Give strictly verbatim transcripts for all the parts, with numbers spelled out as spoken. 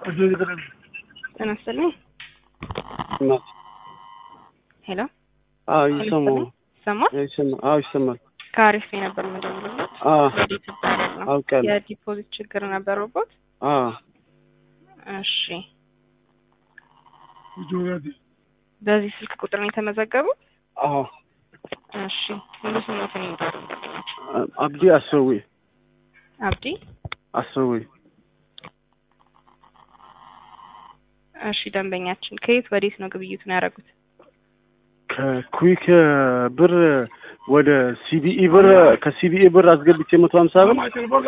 ጤና ይስጥልኝ። ሄሎ አዎ ይሰማል። ይሰማል? ይሰማል። አዎ ይሰማል። ከአሪፍ ነበር መደወልለት። አዎ ነው አውቃለሁ። የዲፖዚት ችግር ነበረበት? አዎ እሺ። በዚህ ስልክ ቁጥር ነው የተመዘገቡት? አዎ። እሺ። ሙሉ ስሞትን ይንገሩ። አብዲ አሰዊ። አብዲ አሰዊ። እሺ። ደንበኛችን ከየት ወዴት ነው ግብይቱን ያደረጉት? ከኩዊክ ብር ወደ ሲቢኢ ብር ከሲቢኢ ብር አስገብቼ መቶ ሀምሳ ብር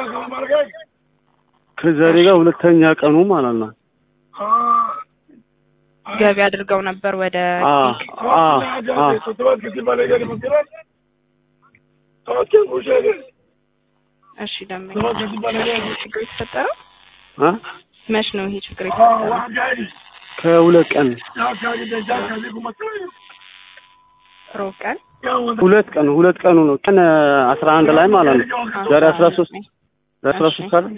ከዛሬ ጋር ሁለተኛ ቀኑ ማለት ነው። ገቢ አድርገው ነበር ወደ ኩዊክ? አዎ አዎ። እሺ። ደንበኛችን ችግር የተፈጠረው አ መች ነው ይሄ ችግር የተፈጠረው? ከሁለት ቀን ሮብ ቀን ሁለት ቀን ሁለት ቀኑ ነው። ቀን አስራ አንድ ላይ ማለት ነው። ዛሬ አስራ ሶስት አስራ ሶስት አይደል?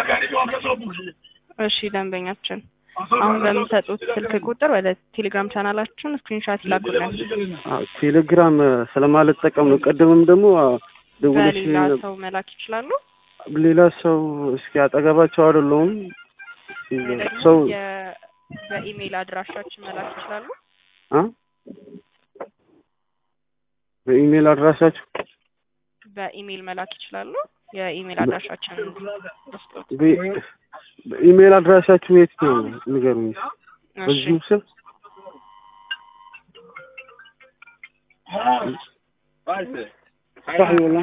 እሺ። ደንበኛችን አሁን በሚሰጡት ስልክ ቁጥር ወደ ቴሌግራም ቻናላችን ስክሪንሾት ይላኩልን። አዎ ቴሌግራም ስለማልጠቀም ነው። ቀደምም ደግሞ ደውለሽ ሌላ ሰው መላክ ይችላሉ። ሌላ ሰው እስኪ አጠገባቸው አይደለሁም። ሰው በኢሜል አድራሻችን መላክ ይችላሉ። አ በኢሜል አድራሻችሁ በኢሜል መላክ ይችላሉ። የኢሜል አድራሻችን ወስጡት። በኢሜል አድራሻችሁ የት ነው ንገሩኝ። በዚህ ስም صح والله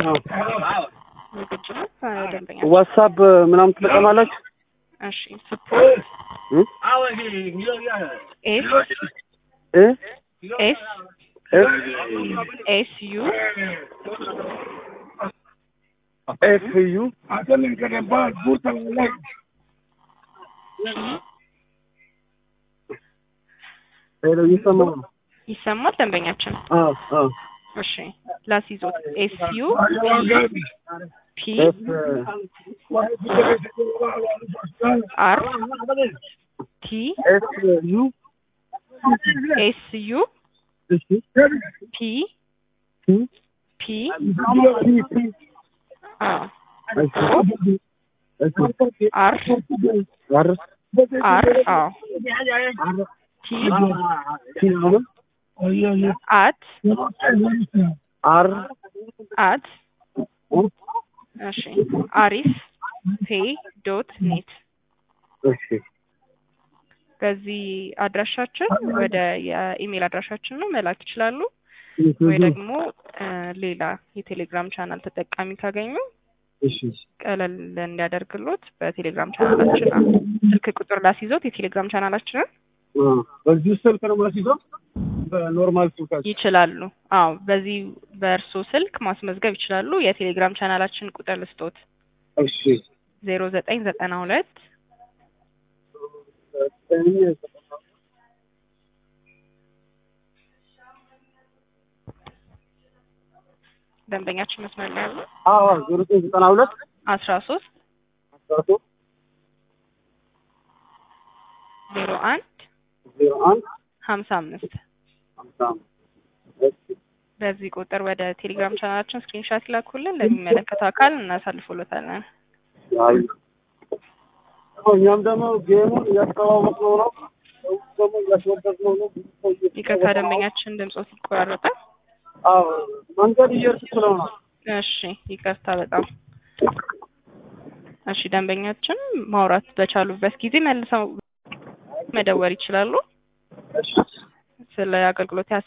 ዋትስአፕ ምናምን ትጠቀማላችሁ? እሺ። ስፖርት ኤስ እ ኤስ ኤስ ዩ ኤፍ ዩ ሄሎ ይሰማል? ይሰማል ደንበኛችን? አዎ አዎ። እሺ። ላሲዞት ኤስ ዩ ፒ አር ቲ ኤስ ዩ ኤስ ዩ ፒ ፒ አዎ አር አር አር አዎ ቲ አት አር አት እሺ አሪፍ ፔይ ዶት ኔት። እሺ። በዚህ አድራሻችን ወደ የኢሜል አድራሻችን ነው መላክ ይችላሉ። ወይ ደግሞ ሌላ የቴሌግራም ቻናል ተጠቃሚ ካገኙ እሺ ቀለል እንዲያደርግሎት በቴሌግራም ቻናላችን ስልክ ቁጥር ላስይዞት የቴሌግራም ቻናላችንን በዚህ ስልክ ነው ማስይዘው በኖርማል ስልካችሁ ይችላሉ። አዎ በዚህ በእርሶ ስልክ ማስመዝገብ ይችላሉ። የቴሌግራም ቻናላችን ቁጥር ልስጦት። እሺ ዜሮ ዘጠኝ ዘጠና ሁለት ደንበኛችን መስመር ላይ ያለው አዎ ዜሮ ዘጠኝ ዘጠና ሁለት አስራ ሶስት አስራ ሶስት ዜሮ አንድ ዜሮ አንድ ሀምሳ አምስት ሀምሳ አምስት በዚህ ቁጥር ወደ ቴሌግራም ቻናላችን ስክሪንሾት ይላኩልን። ለሚመለከተው አካል እናሳልፎለታለን። አይ እኛም ደግሞ ጌሙን እያስተዋወቅነው ነው። ደግሞ እያስወደድነው ነው። ይቅርታ ደንበኛችን ድምጾት ይቆራረጣል። አዎ መንገድ እየሄድኩ ስለሆነ እሺ ይቅርታ በጣም እሺ። ደንበኛችን ማውራት በቻሉበት ጊዜ መልሰው መደወል ይችላሉ። ስለ አገልግሎት